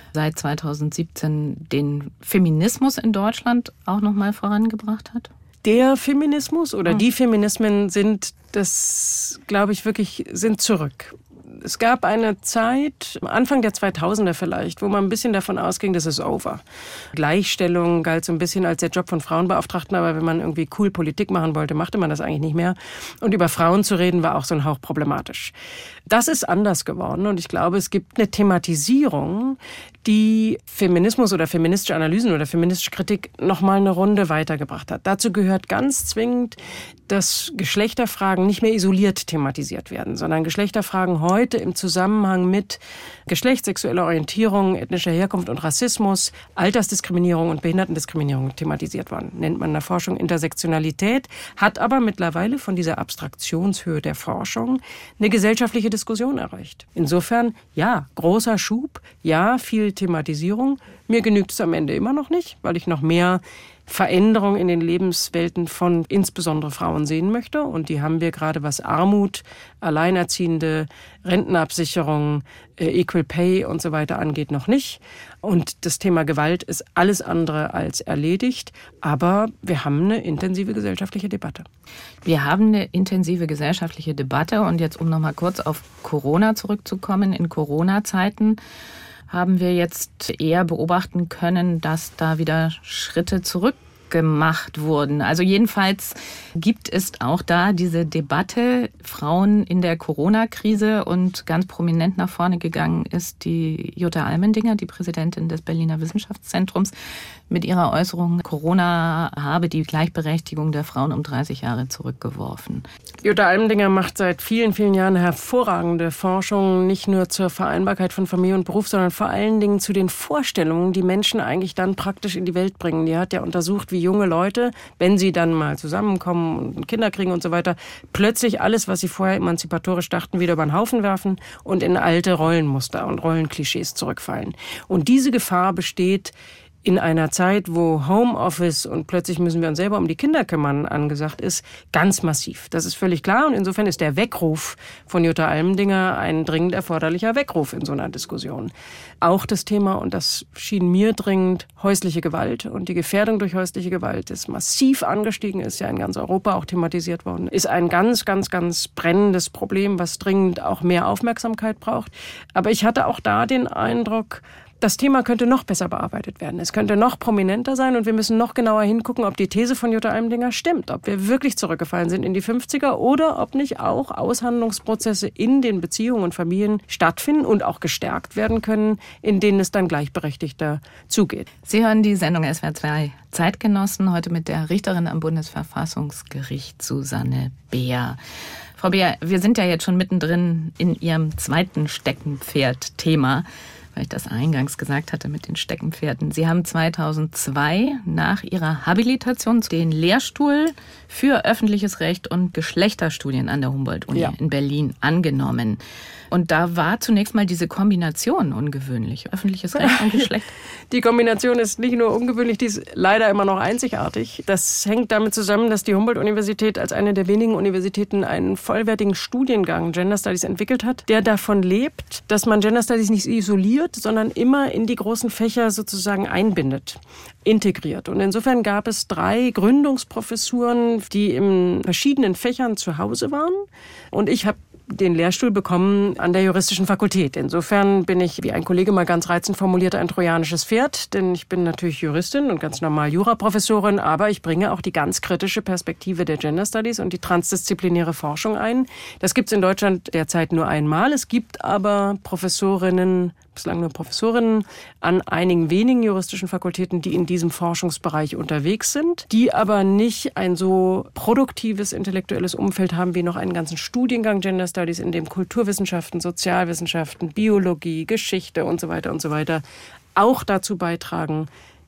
[SPEAKER 1] seit zweitausendsiebzehn den Feminismus in Deutschland auch noch mal vorangebracht hat?
[SPEAKER 2] Der Feminismus oder die Feminismen sind, das glaube ich wirklich, sind zurück. Es gab eine Zeit, Anfang der zweitausender vielleicht, wo man ein bisschen davon ausging, das ist over. Gleichstellung galt so ein bisschen als der Job von Frauenbeauftragten, aber wenn man irgendwie cool Politik machen wollte, machte man das eigentlich nicht mehr. Und über Frauen zu reden, war auch so ein Hauch problematisch. Das ist anders geworden und ich glaube, es gibt eine Thematisierung, die Feminismus oder feministische Analysen oder feministische Kritik noch mal eine Runde weitergebracht hat. Dazu gehört ganz zwingend, dass Geschlechterfragen nicht mehr isoliert thematisiert werden, sondern Geschlechterfragen heute im Zusammenhang mit Geschlecht, sexueller Orientierung, ethnischer Herkunft und Rassismus, Altersdiskriminierung und Behindertendiskriminierung thematisiert werden. Nennt man in der Forschung Intersektionalität, hat aber mittlerweile von dieser Abstraktionshöhe der Forschung eine gesellschaftliche Diskussion erreicht. Insofern, ja, großer Schub, ja, viel Thematisierung. Mir genügt es am Ende immer noch nicht, weil ich noch mehr Veränderung in den Lebenswelten von insbesondere Frauen sehen möchte. Und die haben wir gerade, was Armut, Alleinerziehende, Rentenabsicherung, Equal Pay und so weiter angeht, noch nicht. Und das Thema Gewalt ist alles andere als erledigt. Aber wir haben eine intensive gesellschaftliche Debatte.
[SPEAKER 1] Wir haben eine intensive gesellschaftliche Debatte. Und jetzt, um noch mal kurz auf Corona zurückzukommen, in Corona-Zeiten haben wir jetzt eher beobachten können, dass da wieder Schritte zurück gemacht wurden. Also jedenfalls gibt es auch da diese Debatte, Frauen in der Corona-Krise, und ganz prominent nach vorne gegangen ist die Jutta Allmendinger, die Präsidentin des Berliner Wissenschaftszentrums, mit ihrer Äußerung, Corona habe die Gleichberechtigung der Frauen um dreißig Jahre zurückgeworfen.
[SPEAKER 2] Jutta Allmendinger macht seit vielen, vielen Jahren hervorragende Forschung, nicht nur zur Vereinbarkeit von Familie und Beruf, sondern vor allen Dingen zu den Vorstellungen, die Menschen eigentlich dann praktisch in die Welt bringen. Die hat ja untersucht, wie junge Leute, wenn sie dann mal zusammenkommen und Kinder kriegen und so weiter, plötzlich alles, was sie vorher emanzipatorisch dachten, wieder über den Haufen werfen und in alte Rollenmuster und Rollenklischees zurückfallen. Und diese Gefahr besteht in einer Zeit, wo Homeoffice und plötzlich müssen wir uns selber um die Kinder kümmern angesagt ist, ganz massiv. Das ist völlig klar und insofern ist der Weckruf von Jutta Allmendinger ein dringend erforderlicher Weckruf in so einer Diskussion. Auch das Thema, und das schien mir dringend, häusliche Gewalt und die Gefährdung durch häusliche Gewalt, das massiv angestiegen ist, ja in ganz Europa auch thematisiert worden, ist ein ganz, ganz, ganz brennendes Problem, was dringend auch mehr Aufmerksamkeit braucht. Aber ich hatte auch da den Eindruck, das Thema könnte noch besser bearbeitet werden. Es könnte noch prominenter sein und wir müssen noch genauer hingucken, ob die These von Jutta Allmendinger stimmt, ob wir wirklich zurückgefallen sind in die fünfziger oder ob nicht auch Aushandlungsprozesse in den Beziehungen und Familien stattfinden und auch gestärkt werden können, in denen es dann gleichberechtigter zugeht.
[SPEAKER 1] Sie hören die Sendung S W R zwei Zeitgenossen, heute mit der Richterin am Bundesverfassungsgericht Susanne Beer. Frau Beer, wir sind ja jetzt schon mittendrin in Ihrem zweiten Steckenpferd-Thema, weil ich das eingangs gesagt hatte mit den Steckenpferden. Sie haben zweitausendzwei nach Ihrer Habilitation den Lehrstuhl für öffentliches Recht und Geschlechterstudien an der Humboldt-Uni ja. in Berlin angenommen. Und da war zunächst mal diese Kombination ungewöhnlich, öffentliches Recht und Geschlecht.
[SPEAKER 2] Die Kombination ist nicht nur ungewöhnlich, die ist leider immer noch einzigartig. Das hängt damit zusammen, dass die Humboldt-Universität als eine der wenigen Universitäten einen vollwertigen Studiengang Gender Studies entwickelt hat, der davon lebt, dass man Gender Studies nicht isoliert, sondern immer in die großen Fächer sozusagen einbindet, integriert. Und insofern gab es drei Gründungsprofessuren, die in verschiedenen Fächern zu Hause waren. Und ich habe den Lehrstuhl bekommen an der juristischen Fakultät. Insofern bin ich, wie ein Kollege mal ganz reizend formulierte, ein trojanisches Pferd, denn ich bin natürlich Juristin und ganz normal Juraprofessorin, aber ich bringe auch die ganz kritische Perspektive der Gender Studies und die transdisziplinäre Forschung ein. Das gibt es in Deutschland derzeit nur einmal. Es gibt aber Professorinnen, bislang nur Professorinnen an einigen wenigen juristischen Fakultäten, die in diesem Forschungsbereich unterwegs sind, die aber nicht ein so produktives intellektuelles Umfeld haben wie noch einen ganzen Studiengang Gender Studies, in dem Kulturwissenschaften, Sozialwissenschaften, Biologie, Geschichte und so weiter und so weiter auch dazu beitragen,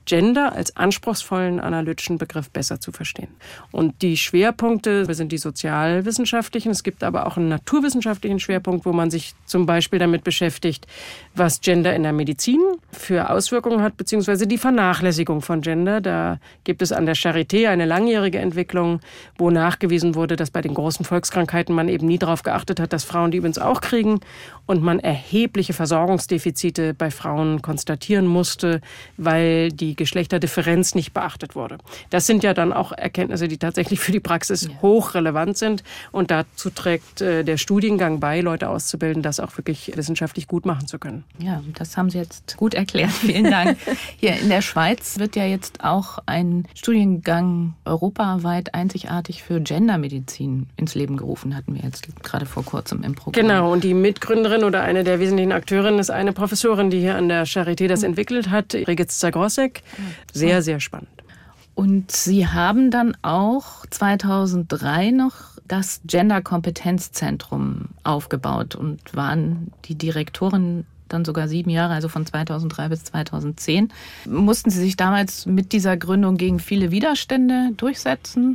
[SPEAKER 2] Gender als anspruchsvollen analytischen Begriff besser zu verstehen. Und die Schwerpunkte sind die sozialwissenschaftlichen. Es gibt aber auch einen naturwissenschaftlichen Schwerpunkt, wo man sich zum Beispiel damit beschäftigt, was Gender in der Medizin für Auswirkungen hat, beziehungsweise die Vernachlässigung von Gender. Da gibt es an der Charité eine langjährige Entwicklung, wo nachgewiesen wurde, dass bei den großen Volkskrankheiten man eben nie darauf geachtet hat, dass Frauen die übrigens auch kriegen und man erhebliche Versorgungsdefizite bei Frauen konstatieren musste, weil die Geschlechterdifferenz nicht beachtet wurde. Das sind ja dann auch Erkenntnisse, die tatsächlich für die Praxis ja. hochrelevant sind. Und dazu trägt äh, der Studiengang bei, Leute auszubilden, das auch wirklich wissenschaftlich gut machen zu können.
[SPEAKER 1] Ja, das haben Sie jetzt gut erklärt. Vielen Dank. Hier in der Schweiz wird ja jetzt auch ein Studiengang europaweit einzigartig für Gendermedizin ins Leben gerufen, hatten wir jetzt gerade vor kurzem im Programm.
[SPEAKER 2] Genau, und die Mitgründerin oder eine der wesentlichen Akteurinnen ist eine Professorin, die hier an der Charité das mhm. entwickelt hat, Regitz Zagrossek. Sehr, sehr spannend.
[SPEAKER 1] Und Sie haben dann auch zweitausenddrei noch das Gender-Kompetenzzentrum aufgebaut und waren die Direktorin dann sogar sieben Jahre, also von zweitausenddrei bis zweitausendzehn. Mussten Sie sich damals mit dieser Gründung gegen viele Widerstände durchsetzen?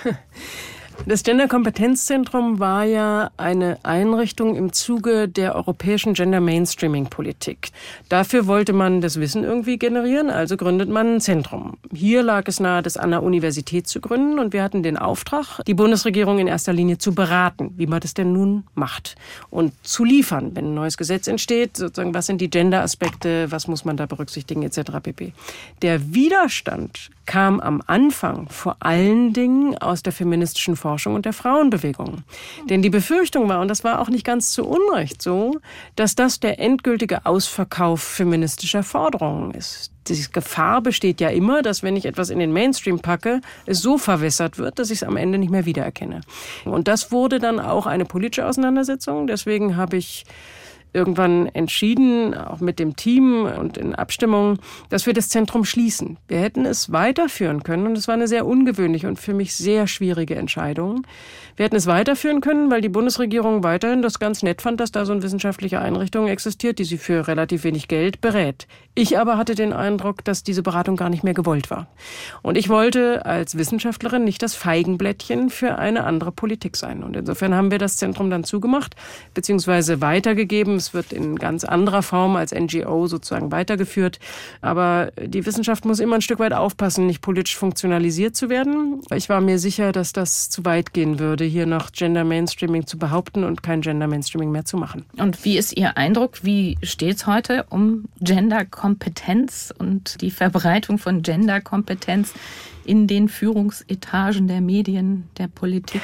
[SPEAKER 2] Das Gender-Kompetenzzentrum war ja eine Einrichtung im Zuge der europäischen Gender-Mainstreaming-Politik. Dafür wollte man das Wissen irgendwie generieren, also gründet man ein Zentrum. Hier lag es nahe, das an der Universität zu gründen und wir hatten den Auftrag, die Bundesregierung in erster Linie zu beraten, wie man das denn nun macht und zu liefern, wenn ein neues Gesetz entsteht, sozusagen, was sind die Gender-Aspekte, was muss man da berücksichtigen, et cetera pp. Der Widerstand kam am Anfang vor allen Dingen aus der feministischen Forschung und der Frauenbewegung. Denn die Befürchtung war, und das war auch nicht ganz zu Unrecht so, dass das der endgültige Ausverkauf feministischer Forderungen ist. Die Gefahr besteht ja immer, dass wenn ich etwas in den Mainstream packe, es so verwässert wird, dass ich es am Ende nicht mehr wiedererkenne. Und das wurde dann auch eine politische Auseinandersetzung. Deswegen habe ich irgendwann entschieden, auch mit dem Team und in Abstimmung, dass wir das Zentrum schließen. Wir hätten es weiterführen können und es war eine sehr ungewöhnliche und für mich sehr schwierige Entscheidung. Wir hätten es weiterführen können, weil die Bundesregierung weiterhin das ganz nett fand, dass da so eine wissenschaftliche Einrichtung existiert, die sie für relativ wenig Geld berät. Ich aber hatte den Eindruck, dass diese Beratung gar nicht mehr gewollt war. Und ich wollte als Wissenschaftlerin nicht das Feigenblättchen für eine andere Politik sein. Und insofern haben wir das Zentrum dann zugemacht, beziehungsweise weitergegeben. Es wird in ganz anderer Form als N G O sozusagen weitergeführt. Aber die Wissenschaft muss immer ein Stück weit aufpassen, nicht politisch funktionalisiert zu werden. Ich war mir sicher, dass das zu weit gehen würde, hier noch Gender Mainstreaming zu behaupten und kein Gender Mainstreaming mehr zu machen.
[SPEAKER 1] Und wie ist Ihr Eindruck? Wie steht es heute um Genderkompetenz und die Verbreitung von Genderkompetenz in den Führungsetagen der Medien, der Politik?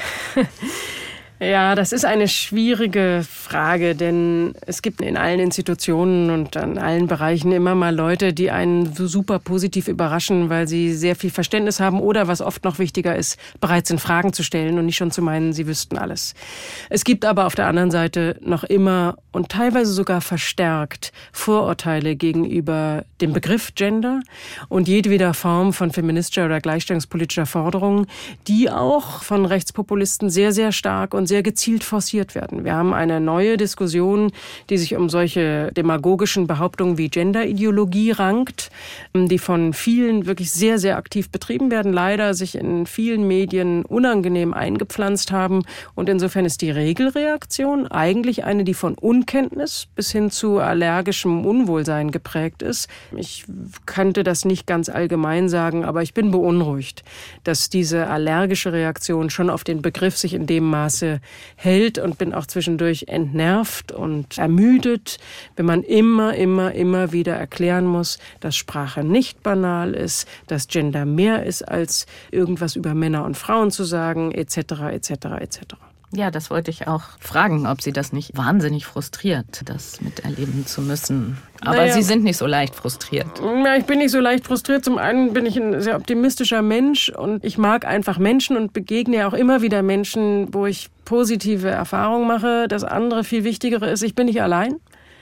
[SPEAKER 2] Ja, das ist eine schwierige Frage, denn es gibt in allen Institutionen und an allen Bereichen immer mal Leute, die einen super positiv überraschen, weil sie sehr viel Verständnis haben oder, was oft noch wichtiger ist, bereit sind, Fragen zu stellen und nicht schon zu meinen, sie wüssten alles. Es gibt aber auf der anderen Seite noch immer und teilweise sogar verstärkt Vorurteile gegenüber dem Begriff Gender und jedweder Form von feministischer oder gleichstellungspolitischer Forderung, die auch von Rechtspopulisten sehr, sehr stark und sehr gezielt forciert werden. Wir haben eine neue Diskussion, die sich um solche demagogischen Behauptungen wie Genderideologie rankt, die von vielen wirklich sehr, sehr aktiv betrieben werden, leider sich in vielen Medien unangenehm eingepflanzt haben. Und insofern ist die Regelreaktion eigentlich eine, die von Unkenntnis bis hin zu allergischem Unwohlsein geprägt ist. Ich könnte das nicht ganz allgemein sagen, aber ich bin beunruhigt, dass diese allergische Reaktion schon auf den Begriff sich in dem Maße hält und bin auch zwischendurch entnervt und ermüdet, wenn man immer, immer, immer wieder erklären muss, dass Sprache nicht banal ist, dass Gender mehr ist, als irgendwas über Männer und Frauen zu sagen, et cetera, et cetera, et cetera.
[SPEAKER 1] Ja, das wollte ich auch fragen, ob Sie das nicht wahnsinnig frustriert, das miterleben zu müssen. Aber naja, Sie sind nicht so leicht frustriert.
[SPEAKER 2] Ja, ich bin nicht so leicht frustriert. Zum einen bin ich ein sehr optimistischer Mensch und ich mag einfach Menschen und begegne ja auch immer wieder Menschen, wo ich positive Erfahrungen mache. Das andere, viel Wichtigere ist, ich bin nicht allein.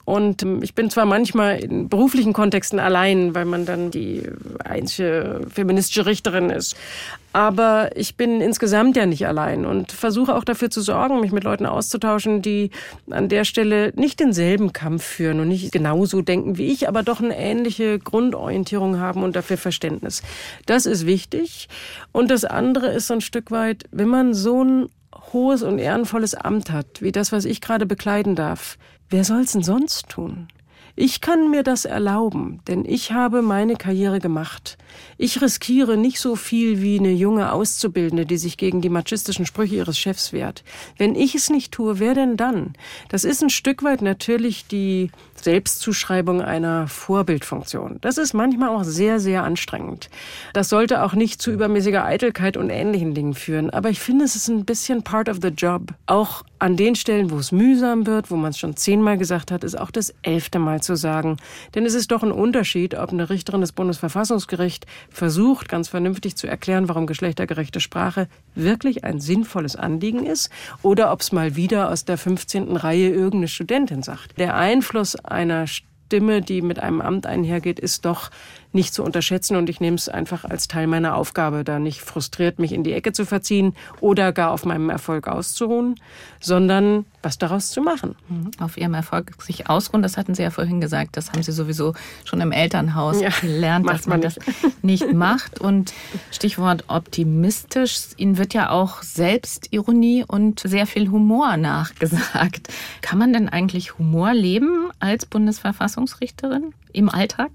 [SPEAKER 2] Und ich bin zwar manchmal in beruflichen Kontexten allein, weil man dann die einzige feministische Richterin ist, aber ich bin insgesamt ja nicht allein und versuche auch dafür zu sorgen, mich mit Leuten auszutauschen, die an der Stelle nicht denselben Kampf führen und nicht genauso denken wie ich, aber doch eine ähnliche Grundorientierung haben und dafür Verständnis. Das ist wichtig. Und das andere ist so ein Stück weit, wenn man so ein hohes und ehrenvolles Amt hat, wie das, was ich gerade bekleiden darf, wer soll's denn sonst tun? Ich kann mir das erlauben, denn ich habe meine Karriere gemacht. Ich riskiere nicht so viel wie eine junge Auszubildende, die sich gegen die machistischen Sprüche ihres Chefs wehrt. Wenn ich es nicht tue, wer denn dann? Das ist ein Stück weit natürlich die Selbstzuschreibung einer Vorbildfunktion. Das ist manchmal auch sehr, sehr anstrengend. Das sollte auch nicht zu übermäßiger Eitelkeit und ähnlichen Dingen führen. Aber ich finde, es ist ein bisschen part of the job. Auch an den Stellen, wo es mühsam wird, wo man es schon zehnmal gesagt hat, ist auch das elfte Mal zu sagen. Denn es ist doch ein Unterschied, ob eine Richterin des Bundesverfassungsgerichts versucht, ganz vernünftig zu erklären, warum geschlechtergerechte Sprache wirklich ein sinnvolles Anliegen ist, oder ob es mal wieder aus der fünfzehnten Reihe irgendeine Studentin sagt. Der Einfluss einer Stimme, die mit einem Amt einhergeht, ist doch nicht zu unterschätzen, und ich nehme es einfach als Teil meiner Aufgabe, da nicht frustriert mich in die Ecke zu verziehen oder gar auf meinem Erfolg auszuruhen, sondern was daraus zu machen.
[SPEAKER 1] Auf Ihrem Erfolg sich ausruhen, das hatten Sie ja vorhin gesagt, das haben Sie sowieso schon im Elternhaus
[SPEAKER 2] ja,
[SPEAKER 1] gelernt, dass man, man das nicht macht. Und Stichwort optimistisch, Ihnen wird ja auch Selbstironie und sehr viel Humor nachgesagt. Kann man denn eigentlich Humor leben als Bundesverfassungsrichterin im Alltag?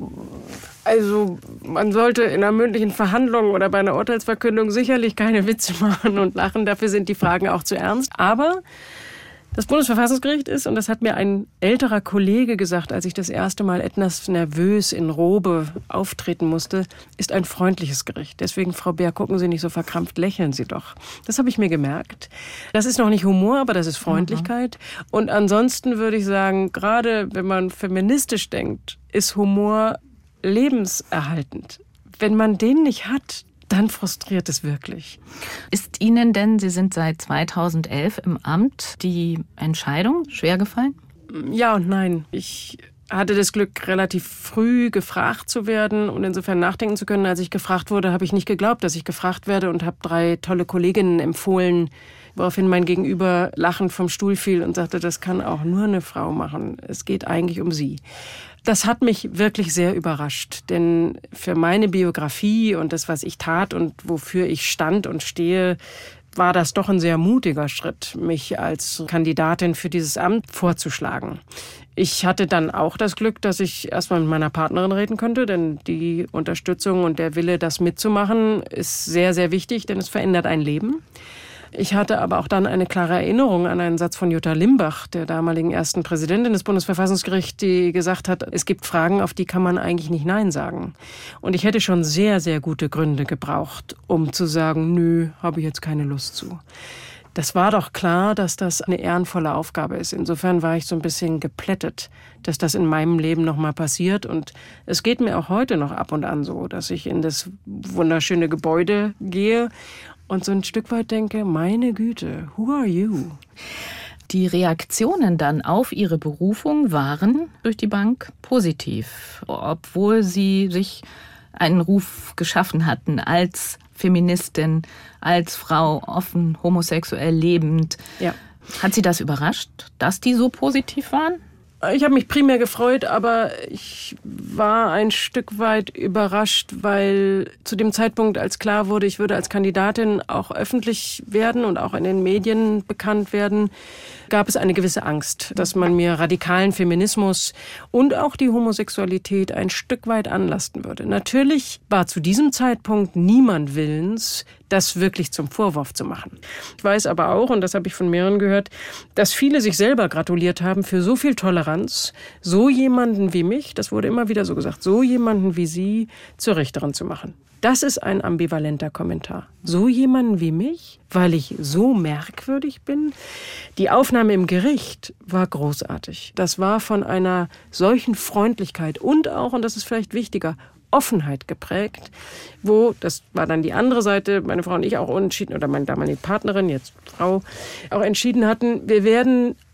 [SPEAKER 2] Also man sollte in einer mündlichen Verhandlung oder bei einer Urteilsverkündung sicherlich keine Witze machen und lachen. Dafür sind die Fragen auch zu ernst. Aber das Bundesverfassungsgericht ist, und das hat mir ein älterer Kollege gesagt, als ich das erste Mal etwas nervös in Robe auftreten musste, ist ein freundliches Gericht. Deswegen, Frau Beer, gucken Sie nicht so verkrampft, lächeln Sie doch. Das habe ich mir gemerkt. Das ist noch nicht Humor, aber das ist Freundlichkeit. Mhm. Und ansonsten würde ich sagen, gerade wenn man feministisch denkt, ist Humor lebenserhaltend. Wenn man den nicht hat, dann frustriert es wirklich.
[SPEAKER 1] Ist Ihnen denn, Sie sind seit zweitausendelf im Amt, die Entscheidung schwer gefallen?
[SPEAKER 2] Ja und nein. Ich hatte das Glück, relativ früh gefragt zu werden und insofern nachdenken zu können. Als ich gefragt wurde, habe ich nicht geglaubt, dass ich gefragt werde, und habe drei tolle Kolleginnen empfohlen, woraufhin mein Gegenüber lachend vom Stuhl fiel und sagte, das kann auch nur eine Frau machen. Es geht eigentlich um sie. Das hat mich wirklich sehr überrascht, denn für meine Biografie und das, was ich tat und wofür ich stand und stehe, war das doch ein sehr mutiger Schritt, mich als Kandidatin für dieses Amt vorzuschlagen. Ich hatte dann auch das Glück, dass ich erstmal mit meiner Partnerin reden konnte, denn die Unterstützung und der Wille, das mitzumachen, ist sehr, sehr wichtig, denn es verändert ein Leben. Ich hatte aber auch dann eine klare Erinnerung an einen Satz von Jutta Limbach, der damaligen ersten Präsidentin des Bundesverfassungsgerichts, die gesagt hat, es gibt Fragen, auf die kann man eigentlich nicht Nein sagen. Und ich hätte schon sehr, sehr gute Gründe gebraucht, um zu sagen, nö, habe ich jetzt keine Lust zu. Das war doch klar, dass das eine ehrenvolle Aufgabe ist. Insofern war ich so ein bisschen geplättet, dass das in meinem Leben noch mal passiert. Und es geht mir auch heute noch ab und an so, dass ich in das wunderschöne Gebäude gehe und so ein Stück weit denke, meine Güte, who are you?
[SPEAKER 1] Die Reaktionen dann auf Ihre Berufung waren durch die Bank positiv, obwohl Sie sich einen Ruf geschaffen hatten als Feministin, als Frau, offen, homosexuell lebend.
[SPEAKER 2] Ja.
[SPEAKER 1] Hat Sie das überrascht, dass die so positiv waren?
[SPEAKER 2] Ich habe mich primär gefreut, aber ich war ein Stück weit überrascht, weil zu dem Zeitpunkt, als klar wurde, ich würde als Kandidatin auch öffentlich werden und auch in den Medien bekannt werden, gab es eine gewisse Angst, dass man mir radikalen Feminismus und auch die Homosexualität ein Stück weit anlasten würde. Natürlich war zu diesem Zeitpunkt niemand willens, das wirklich zum Vorwurf zu machen. Ich weiß aber auch, und das habe ich von mehreren gehört, dass viele sich selber gratuliert haben für so viel Toleranz, so jemanden wie mich, das wurde immer wieder so gesagt, so jemanden wie Sie zur Richterin zu machen. Das ist ein ambivalenter Kommentar. So jemanden wie mich, weil ich so merkwürdig bin. Die Aufnahme im Gericht war großartig. Das war von einer solchen Freundlichkeit und auch, und das ist vielleicht wichtiger, Offenheit geprägt, wo, das war dann die andere Seite, meine Frau und ich auch entschieden, oder meine damalige Partnerin, jetzt Frau, auch entschieden hatten, wir werden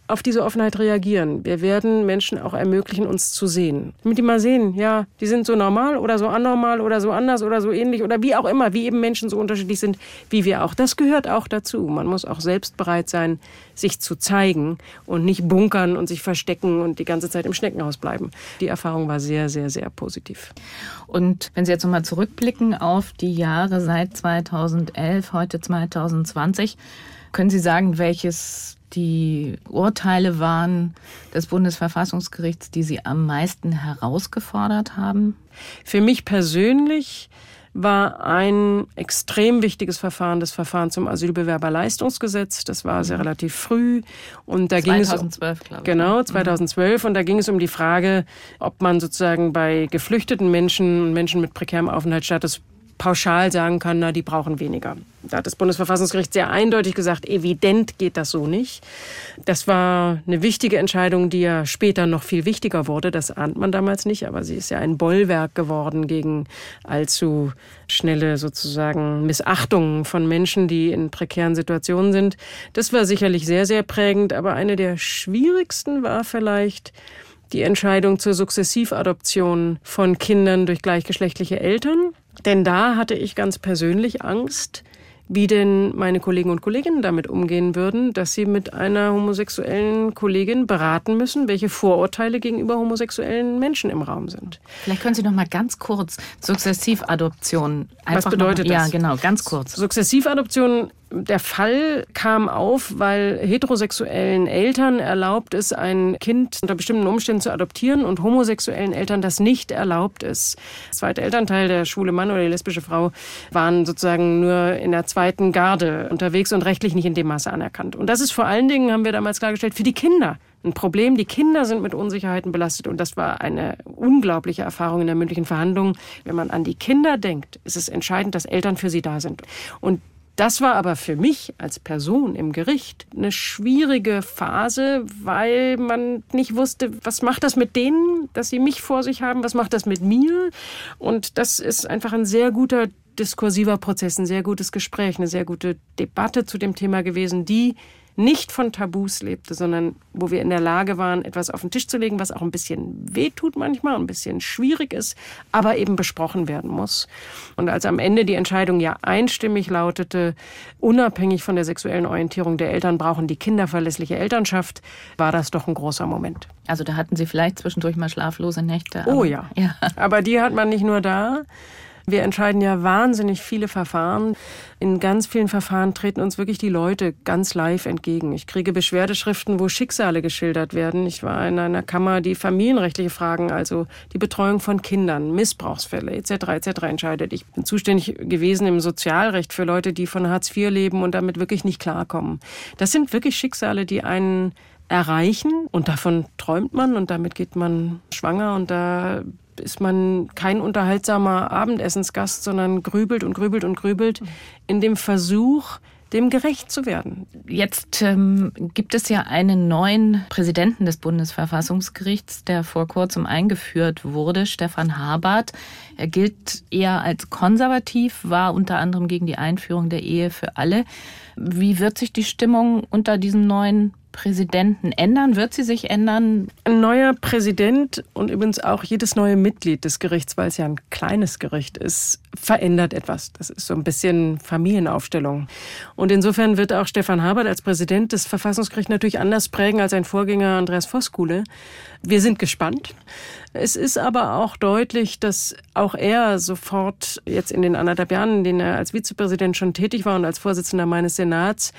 [SPEAKER 2] auf diese Offenheit reagieren. Wir werden Menschen auch ermöglichen, uns zu sehen. Damit die mal sehen, ja, die sind so normal oder so anormal oder so anders oder so ähnlich oder wie auch immer, wie eben Menschen so unterschiedlich sind, wie wir auch. Das gehört auch dazu. Man muss auch selbst bereit sein, sich zu zeigen und nicht bunkern und sich verstecken und die ganze Zeit im Schneckenhaus bleiben. Die Erfahrung war sehr, sehr, sehr positiv.
[SPEAKER 1] Und wenn Sie jetzt nochmal zurückblicken auf die Jahre seit zweitausendelf, heute zweitausendzwanzig, können Sie sagen, welches die Urteile waren des Bundesverfassungsgerichts, die Sie am meisten herausgefordert haben?
[SPEAKER 2] Für mich persönlich war ein extrem wichtiges Verfahren das Verfahren zum Asylbewerberleistungsgesetz. Das war sehr relativ früh. Und da
[SPEAKER 1] zweitausendzwölf,
[SPEAKER 2] ging es,
[SPEAKER 1] glaube ich.
[SPEAKER 2] Genau, zweitausendzwölf. Und da ging es um die Frage, ob man sozusagen bei geflüchteten Menschen und Menschen mit prekärem Aufenthaltsstatus pauschal sagen kann, na, die brauchen weniger. Da hat das Bundesverfassungsgericht sehr eindeutig gesagt, evident geht das so nicht. Das war eine wichtige Entscheidung, die ja später noch viel wichtiger wurde. Das ahnt man damals nicht, aber sie ist ja ein Bollwerk geworden gegen allzu schnelle sozusagen Missachtungen von Menschen, die in prekären Situationen sind. Das war sicherlich sehr, sehr prägend, aber eine der schwierigsten war vielleicht die Entscheidung zur Sukzessivadoption von Kindern durch gleichgeschlechtliche Eltern. Denn da hatte ich ganz persönlich Angst, wie denn meine Kollegen und Kolleginnen damit umgehen würden, dass sie mit einer homosexuellen Kollegin beraten müssen, welche Vorurteile gegenüber homosexuellen Menschen im Raum sind.
[SPEAKER 1] Vielleicht können Sie noch mal ganz kurz Sukzessivadoption.
[SPEAKER 2] Was bedeutet
[SPEAKER 1] noch,
[SPEAKER 2] das?
[SPEAKER 1] Ja, genau, ganz kurz.
[SPEAKER 2] Sukzessivadoption, der Fall kam auf, weil heterosexuellen Eltern erlaubt ist, ein Kind unter bestimmten Umständen zu adoptieren und homosexuellen Eltern das nicht erlaubt ist. Der zweite Elternteil, der schwule Mann oder die lesbische Frau, waren sozusagen nur in der zweiten Garde unterwegs und rechtlich nicht in dem Maße anerkannt. Und das ist vor allen Dingen, haben wir damals klargestellt, für die Kinder ein Problem. Die Kinder sind mit Unsicherheiten belastet und das war eine unglaubliche Erfahrung in der mündlichen Verhandlung. Wenn man an die Kinder denkt, ist es entscheidend, dass Eltern für sie da sind. Und das war aber für mich als Person im Gericht eine schwierige Phase, weil man nicht wusste, was macht das mit denen, dass sie mich vor sich haben, was macht das mit mir? Und das ist einfach ein sehr guter diskursiver Prozess, ein sehr gutes Gespräch, eine sehr gute Debatte zu dem Thema gewesen, die nicht von Tabus lebte, sondern wo wir in der Lage waren, etwas auf den Tisch zu legen, was auch ein bisschen wehtut manchmal, ein bisschen schwierig ist, aber eben besprochen werden muss. Und als am Ende die Entscheidung ja einstimmig lautete, unabhängig von der sexuellen Orientierung der Eltern brauchen die Kinder verlässliche Elternschaft, war das doch ein großer Moment.
[SPEAKER 1] Also da hatten Sie vielleicht zwischendurch mal schlaflose Nächte.
[SPEAKER 2] Oh ja. ja, aber die hat man nicht nur da. Wir entscheiden ja wahnsinnig viele Verfahren. In ganz vielen Verfahren treten uns wirklich die Leute ganz live entgegen. Ich kriege Beschwerdeschriften, wo Schicksale geschildert werden. Ich war in einer Kammer, die familienrechtliche Fragen, also die Betreuung von Kindern, Missbrauchsfälle et cetera et cetera entscheidet. Ich bin zuständig gewesen im Sozialrecht für Leute, die von Hartz vier leben und damit wirklich nicht klarkommen. Das sind wirklich Schicksale, die einen erreichen und davon träumt man und damit geht man schwanger und da ist man kein unterhaltsamer Abendessensgast, sondern grübelt und grübelt und grübelt in dem Versuch, dem gerecht zu werden.
[SPEAKER 1] Jetzt ähm, gibt es ja einen neuen Präsidenten des Bundesverfassungsgerichts, der vor kurzem eingeführt wurde, Stefan Habart. Er gilt eher als konservativ, war unter anderem gegen die Einführung der Ehe für alle. Wie wird sich die Stimmung unter diesem neuen Präsidenten ändern? Wird sie sich ändern?
[SPEAKER 2] Ein neuer Präsident und übrigens auch jedes neue Mitglied des Gerichts, weil es ja ein kleines Gericht ist, verändert etwas. Das ist so ein bisschen Familienaufstellung. Und insofern wird auch Stefan Habart als Präsident des Verfassungsgerichts natürlich anders prägen als sein Vorgänger Andreas Voskuhle. Wir sind gespannt. Es ist aber auch deutlich, dass auch er sofort jetzt in den anderthalb Jahren, in denen er als Vizepräsident schon tätig war und als Vorsitzender meines Senats,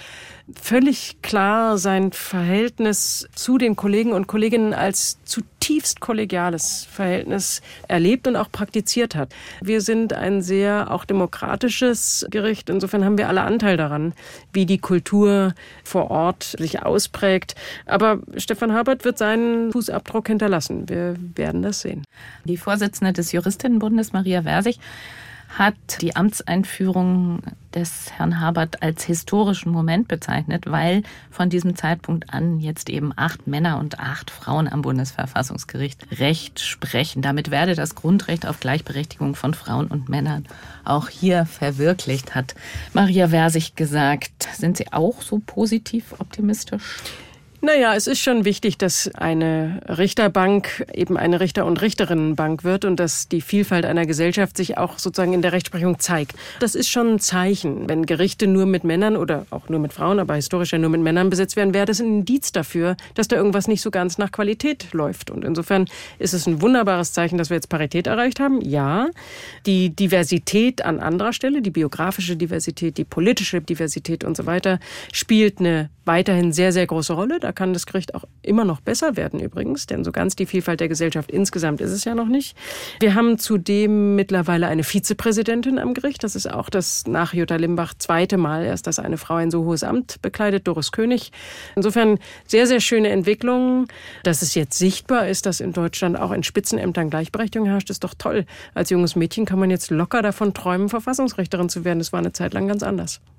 [SPEAKER 2] völlig klar sein Verhältnis zu den Kollegen und Kolleginnen als zutiefst kollegiales Verhältnis erlebt und auch praktiziert hat. Wir sind ein sehr auch demokratisches Gericht. Insofern haben wir alle Anteil daran, wie die Kultur vor Ort sich ausprägt. Aber Stefan Habart wird seinen Fußabdruck hinterlassen. Wir werden das sehen.
[SPEAKER 1] Die Vorsitzende des Juristinnenbundes, Maria Versich, hat die Amtseinführung des Herrn Habart als historischen Moment bezeichnet, weil von diesem Zeitpunkt an jetzt eben acht Männer und acht Frauen am Bundesverfassungsgericht Recht sprechen. Damit werde das Grundrecht auf Gleichberechtigung von Frauen und Männern auch hier verwirklicht, hat Maria Versich gesagt. Sind Sie auch so positiv optimistisch?
[SPEAKER 2] Naja, es ist schon wichtig, dass eine Richterbank eben eine Richter- und Richterinnenbank wird und dass die Vielfalt einer Gesellschaft sich auch sozusagen in der Rechtsprechung zeigt. Das ist schon ein Zeichen. Wenn Gerichte nur mit Männern oder auch nur mit Frauen, aber historisch ja nur mit Männern besetzt werden, wäre das ein Indiz dafür, dass da irgendwas nicht so ganz nach Qualität läuft. Und insofern ist es ein wunderbares Zeichen, dass wir jetzt Parität erreicht haben. Ja, die Diversität an anderer Stelle, die biografische Diversität, die politische Diversität und so weiter, spielt eine weiterhin sehr, sehr große Rolle. Da kann das Gericht auch immer noch besser werden übrigens, denn so ganz die Vielfalt der Gesellschaft insgesamt ist es ja noch nicht. Wir haben zudem mittlerweile eine Vizepräsidentin am Gericht. Das ist auch das nach Jutta Limbach zweite Mal erst, dass eine Frau ein so hohes Amt bekleidet, Doris König. Insofern sehr, sehr schöne Entwicklungen. Dass es jetzt sichtbar ist, dass in Deutschland auch in Spitzenämtern Gleichberechtigung herrscht, ist doch toll. Als junges Mädchen kann man jetzt locker davon träumen, Verfassungsrichterin zu werden. Das war eine Zeit lang ganz anders.